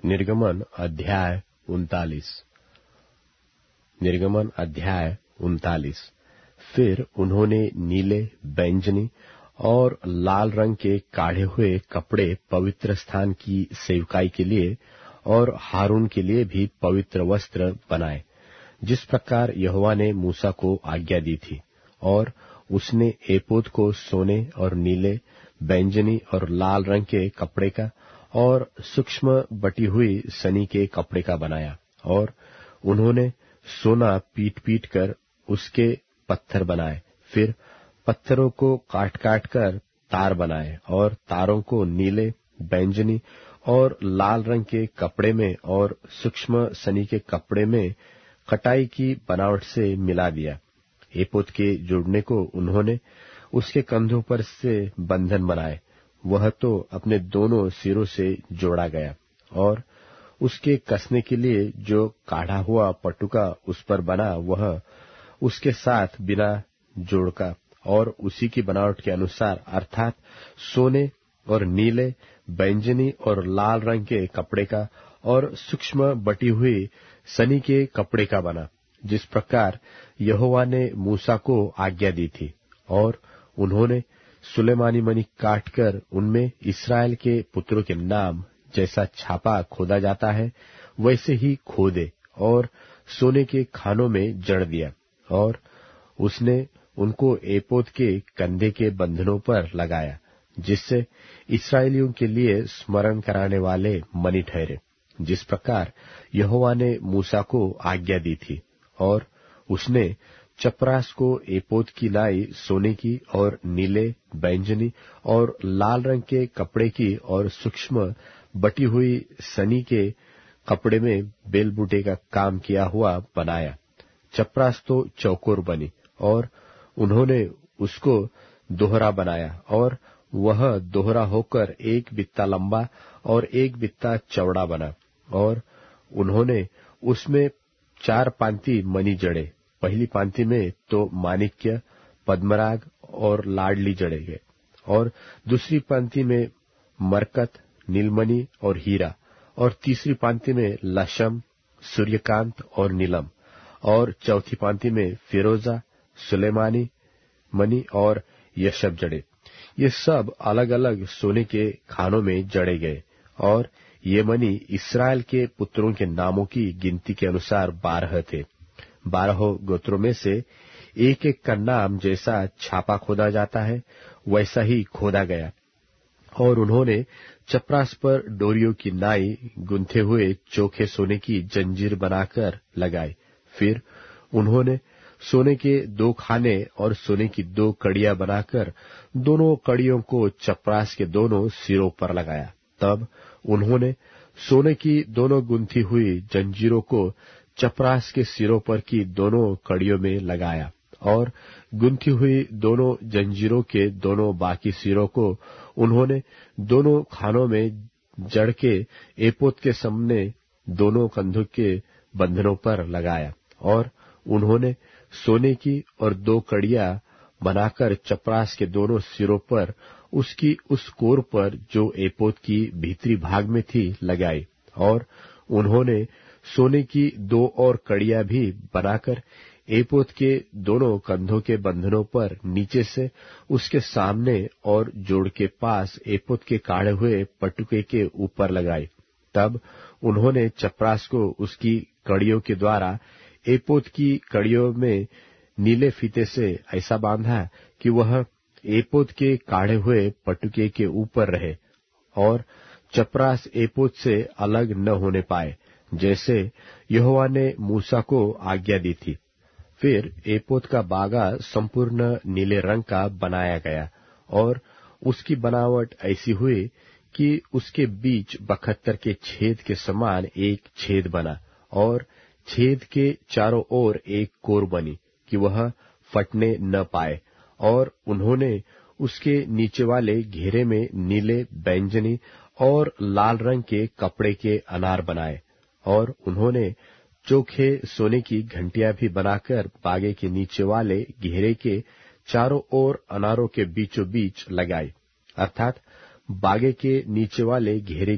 निर्गमन अध्याय 39। निर्गमन अध्याय 39। फिर उन्होंने नीले, बैंजनी और लाल रंग के काढ़े हुए कपड़े पवित्र स्थान की सेवकाई के लिए और हारून के लिए भी पवित्र वस्त्र बनाए, जिस प्रकार यहोवा ने मूसा को आज्ञा दी थी। और उसने एपोद को सोने और नीले, बैंजनी और लाल रंग के कपड़े का और सूक्ष्म बटी हुई सनी के कपड़े का बनाया। और उन्होंने सोना पीट पीट कर उसके पत्थर बनाए। फिर पत्थरों को काट काट कर तार बनाए और तारों को नीले, बैंजनी और लाल रंग के कपड़े में और सूक्ष्म सनी के कपड़े में कटाई की बनावट से मिला दिया। एपोद के जोड़ने को उन्होंने उसके कंधों पर से बंधन बनाए। वह तो अपने दोनों सिरों से जोड़ा गया। और उसके कसने के लिए जो काढ़ा हुआ पटुका उस पर बना, वह उसके साथ बिना जोड़ का और उसी की बनावट के अनुसार, अर्थात सोने और नीले, बैंजनी और लाल रंग के कपड़े का और सूक्ष्म बटी हुई सनी के कपड़े का बना, जिस प्रकार यहोवा ने मूसा को आज्ञा दी थी। और उन्होंने सुलेमानी मणि काटकर उनमें इस्राएल के पुत्रों के नाम जैसा छापा खोदा जाता है, वैसे ही खोदे और सोने के खानों में जड़ दिया। और उसने उनको एपोद के कंधे के बंधनों पर लगाया, जिससे इस्राएलियों के लिए स्मरण कराने वाले मणि ठहरे, जिस प्रकार यहोवा ने मूसा को आज्ञा दी थी। और उसने चपरास को एपोद की लाई सोने की और नीले, बैंजनी और लाल रंग के कपड़े की और सूक्ष्म बटी हुई सनी के कपड़े में बेलबूटे का काम किया हुआ बनाया। चपरास तो चौकोर बनी और उन्होंने उसको दोहरा बनाया, और वह दोहरा होकर 1 बित्ता लंबा और 1 बित्ता चौड़ा बना। और उन्होंने उसमें 4 पांति मणि जड़े। पहली पांति में तो माणिक्य, पद्मराग और लाडली जड़े गए, और दूसरी पांति में मरकत, नीलमणि और हीरा, और तीसरी पांति में लशम, सूर्यकांत और नीलम, और चौथी पांति में फिरोजा, सुलेमानी मणि और यशब जड़े। ये सब अलग अलग सोने के खानों में जड़े गए। और ये मणि इस्राएल के पुत्रों के नामों की गिनती के अनुसार 12 थे। 12 गोत्रों में से एक एक का नाम जैसा छापा खोदा जाता है, वैसा ही खोदा गया। और उन्होंने चपरास पर डोरियों की नाई गुंथे हुए चोखे सोने की जंजीर बनाकर लगाई। फिर उन्होंने सोने के 2 खाने और सोने की 2 कड़ियां बनाकर दोनों कड़ियों को चपरास के दोनों सिरों पर लगाया। तब उन्होंने सोने की दोनों गुंथी हुई जंजीरों को चपरास के सिरों पर की दोनों कड़ियों में लगाया, और गुंथी हुई दोनों जंजीरों के दोनों बाकी सिरों को उन्होंने दोनों खानों में जड़ के एपोद के सामने दोनों कंधों के बंधनों पर लगाया। और उन्होंने सोने की और 2 कड़ियां बनाकर चपरास के दोनों सिरों पर उसकी उस कोर पर जो एपोद की भीतरी भाग में थी लगाई। और उन्होंने सोने की 2 और कड़ियां भी बनाकर एपोद के दोनों कंधों के बंधनों पर नीचे से उसके सामने और जोड़ के पास एपोद के काढ़े हुए पटुके के ऊपर लगाई। तब उन्होंने चपरास को उसकी कड़ियों के द्वारा एपोद की कड़ियों में नीले फीते से ऐसा बांधा कि वह एपोद के काढ़े हुए पटुके के ऊपर रहे, और चपरास एपोद से अलग न होने पाए, जैसे यहोवा ने मूसा को आज्ञा दी थी। फिर एपोद का बागा संपूर्ण नीले रंग का बनाया गया, और उसकी बनावट ऐसी हुई कि उसके बीच 72 के छेद के समान एक छेद बना, और छेद के चारों ओर एक कोर बनी कि वह फटने न पाए। और उन्होंने उसके नीचे वाले घेरे में नीले, बैंजनी और लाल रंग के कपड़े के अनार बनाए। और उन्होंने चोखे सोने की घंटियां भी बनाकर बागे के नीचे वाले घेरे के चारों ओर अनारों के बीचों बीच लगाई, अर्थात बागे के नीचे वाले घेरे की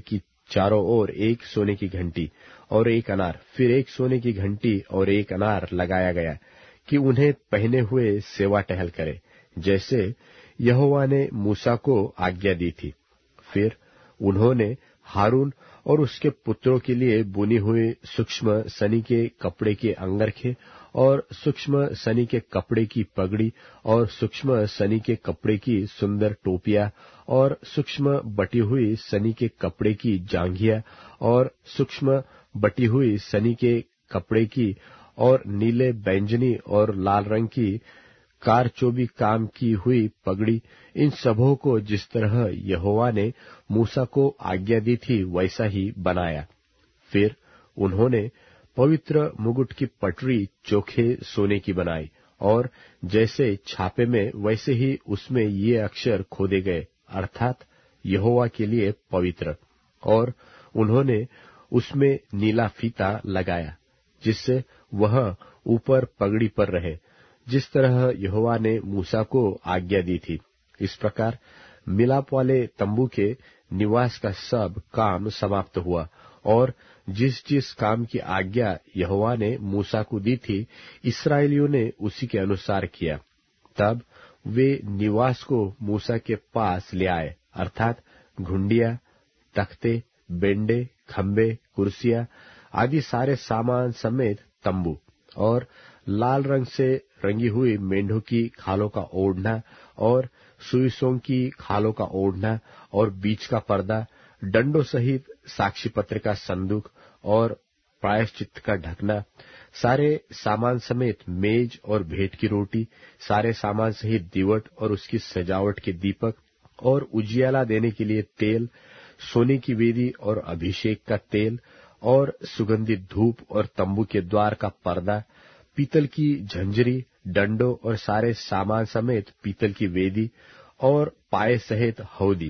चारों ओर एक सोने की घंटी और एक अनार, फिर एक सोने की घंटी और एक अनार लगाया गया कि उन्हें पहने हुए सेवा टहल करे, जैसे यहोवा ने मूसा को आज्ञा दी थी। फिर उन्होंने हारून और उसके पुत्रों के लिए बुनी हुई सूक्ष्म सनी के कपड़े के अंगरखे और सूक्ष्म सनी के कपड़े की पगड़ी और सूक्ष्म सनी के कपड़े की सुंदर टोपियां और सूक्ष्म बटी हुई सनी के कपड़े की जांघिया और सूक्ष्म बटी हुई सनी के कपड़े की और नीले, बैंजनी और लाल रंग की कारचोबी काम की हुई पगड़ी, इन सबों को जिस तरह यहोवा ने मूसा को आज्ञा दी थी वैसा ही बनाया। फिर उन्होंने पवित्र मुकुट की पटरी चोखे सोने की बनाई और जैसे छापे में वैसे ही उसमें ये अक्षर खोदे गए, अर्थात यहोवा के लिए पवित्र। और उन्होंने उसमें नीला फीता लगाया जिससे वह ऊपर पगड़ी पर रहे, जिस तरह यहोवा ने मूसा को आज्ञा दी थी। इस प्रकार मिलाप वाले तंबू के निवास का सब काम समाप्त हुआ और जिस जिस काम की आज्ञा यहोवा ने मूसा को दी थी, इस्राएलियों ने उसी के अनुसार किया। तब वे निवास को मूसा के पास ले आए, अर्थात घुंडिया, तख्ते, बेंडे, खंबे, कुर्सियां आदि सारे सामान समेत तंबू और लाल रंग से रंगी हुई मेंढों की खालों का ओढ़ना और सुइसों की खालों का ओढ़ना और बीच का पर्दा, डंडों सहित साक्षी पत्र का संदूक और प्रायश्चित का ढकना, सारे सामान समेत मेज और भेंट की रोटी, सारे सामान सहित दीवट और उसकी सजावट के दीपक और उजियाला देने के लिए तेल, सोने की वेदी और अभिषेक का तेल और सुगंधित धूप और तंबू के द्वार का पर्दा, पीतल की झंझरी, डंडों और सारे सामान समेत पीतल की वेदी और पाए सहित हौदी,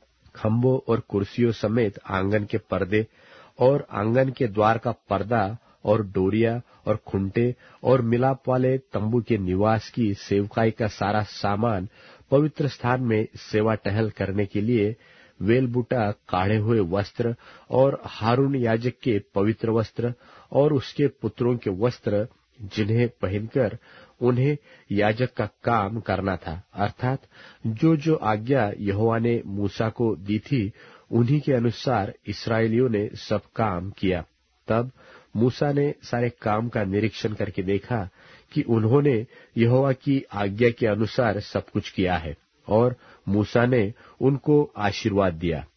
खंभों और कुर्सियों समेत आंगन के पर्दे और आंगन के द्वार का पर्दा और डोरिया और खुंटे और मिलाप वाले तंबू के निवास की सेवकाई का सारा सामान, पवित्र स्थान में सेवा टहल करने के लिए वेलबूटा काढ़े हुए वस्त्र और हारून याजक के पवित्र वस्त्र और उसके पुत्रों के वस्त्र, जिन्हें पहनकर उन्हें याजक का काम करना था, अर्थात जो जो आज्ञा यहोवा ने मूसा को दी थी उन्हीं के अनुसार इस्राएलियों ने सब काम किया। तब मूसा ने सारे काम का निरीक्षण करके देखा कि उन्होंने यहोवा की आज्ञा के अनुसार सब कुछ किया है, और मूसा ने उनको आशीर्वाद दिया।